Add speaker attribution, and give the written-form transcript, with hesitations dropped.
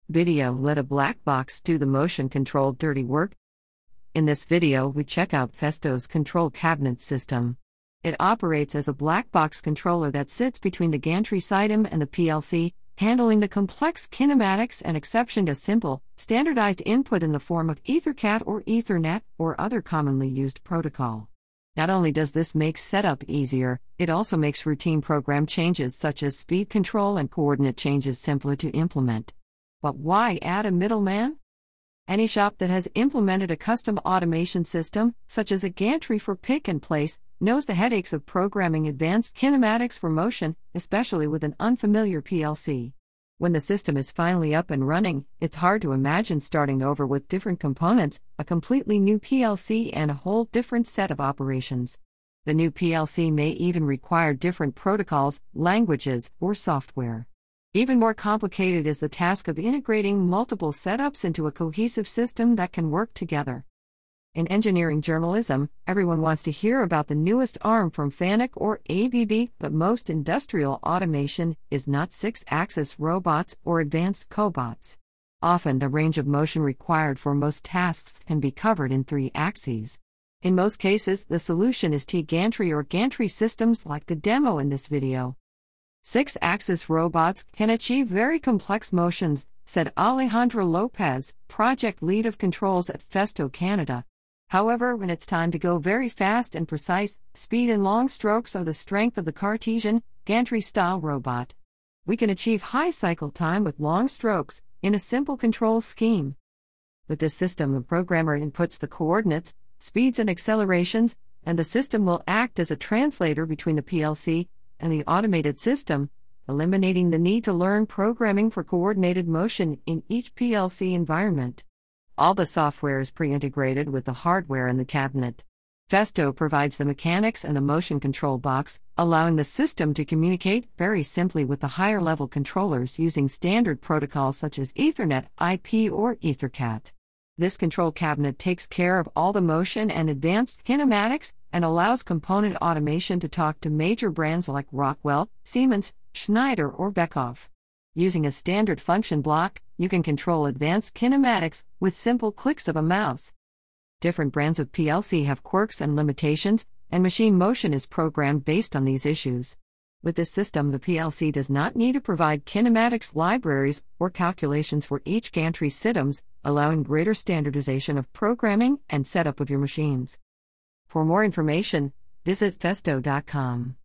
Speaker 1: Video: Let a black box do the motion-controlled dirty work. In this video, we check out Festo's control cabinet system. It operates as a black box controller that sits between the gantry system and the PLC, handling the complex kinematics and exception to simple, standardized input in the form of EtherCAT or Ethernet or other commonly used protocol. Not only does this make setup easier, it also makes routine program changes such as speed control and coordinate changes simpler to implement. But why add a middleman? Any shop that has implemented a custom automation system, such as a gantry for pick and place, knows the headaches of programming advanced kinematics for motion, especially with an unfamiliar PLC. When the system is finally up and running, it's hard to imagine starting over with different components, a completely new PLC, and a whole different set of operations. The new PLC may even require different protocols, languages, or software. Even more complicated is the task of integrating multiple setups into a cohesive system that can work together. In engineering journalism, everyone wants to hear about the newest ARM from FANUC or ABB, but most industrial automation is not 6-axis robots or advanced cobots. Often the range of motion required for most tasks can be covered in 3 axes. In most cases, the solution is T-gantry or gantry systems like the demo in this video. 6-axis robots can achieve very complex motions, said Alejandro Lopez, project lead of controls at Festo Canada. However, when it's time to go very fast and precise, speed and long strokes are the strength of the Cartesian, gantry-style robot. We can achieve high cycle time with long strokes, in a simple control scheme. With this system, the programmer inputs the coordinates, speeds and accelerations, and the system will act as a translator between the PLC and the automated system, eliminating the need to learn programming for coordinated motion in each PLC environment. All the software is pre-integrated with the hardware in the cabinet. Festo provides the mechanics and the motion control box, allowing the system to communicate very simply with the higher-level controllers using standard protocols such as Ethernet, IP, or EtherCAT. This control cabinet takes care of all the motion and advanced kinematics and allows component automation to talk to major brands like Rockwell, Siemens, Schneider, or Beckhoff. Using a standard function block, you can control advanced kinematics with simple clicks of a mouse. Different brands of PLC have quirks and limitations, and machine motion is programmed based on these issues. With this system, the PLC does not need to provide kinematics libraries or calculations for each gantry systems, allowing greater standardization of programming and setup of your machines. For more information, visit festo.com.